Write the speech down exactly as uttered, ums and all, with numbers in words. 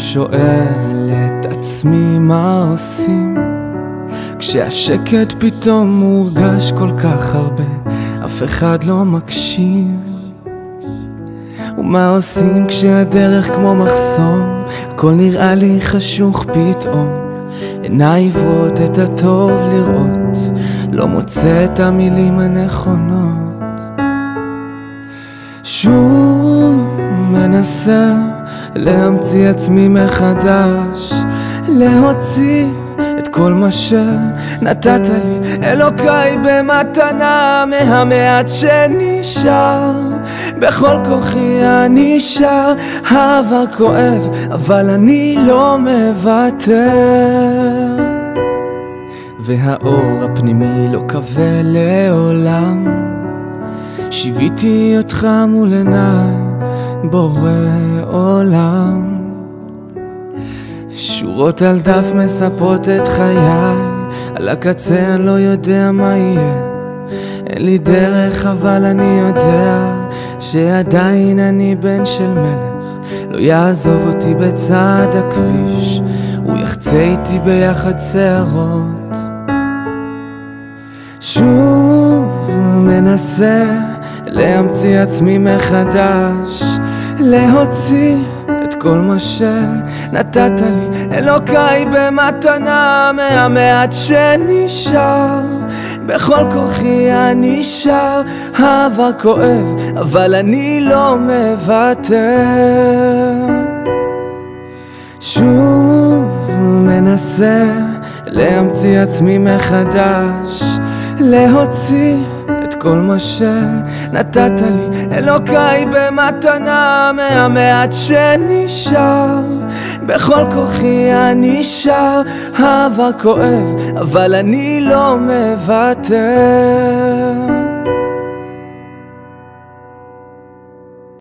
שואל את עצמי מה עושים כשהשקט פתאום מורגש כל כך הרבה, אף אחד לא מקשיב. ומה עושים כשהדרך כמו מחסום, הכל נראה לי חשוך פתאום, עיניי עיוורות את הטוב לראות, לא מוצא את המילים הנכונות. שוב מנסה להמציא עצמי מחדש, להוציא את כל מה שנתת לי אלוקיי במתנה, מהמעט שנשאר בכל כוחי אני שר. העבר כואב אבל אני לא מוותר, והאור הפנימי לא כבה לעולם, שיוויתי אותך מול עיניי בורא עולם. שורות על דף מספרות את חיי, על הקצה אני לא יודע מה יהיה, אין לי דרך אבל אני יודע שעדיין אני בן של מלך, לא יעזוב אותי בצד הכביש, הוא יחצה איתי ביחד שערות. שוב מנסה להמציא עצמי מחדש, להוציא את כל מה שנתת לי אלוקיי במתנה, מהמעט שנשאר בכל כוחי אני שר. העבר כואב אבל אני לא מוותר, שוב מנסה להמציא עצמי מחדש, להוציא את כל מה שנתת לי אלוקיי במתנה, מהמעט שנשאר בכל כוחי אני שר. העבר כואב אבל אני לא מוותר.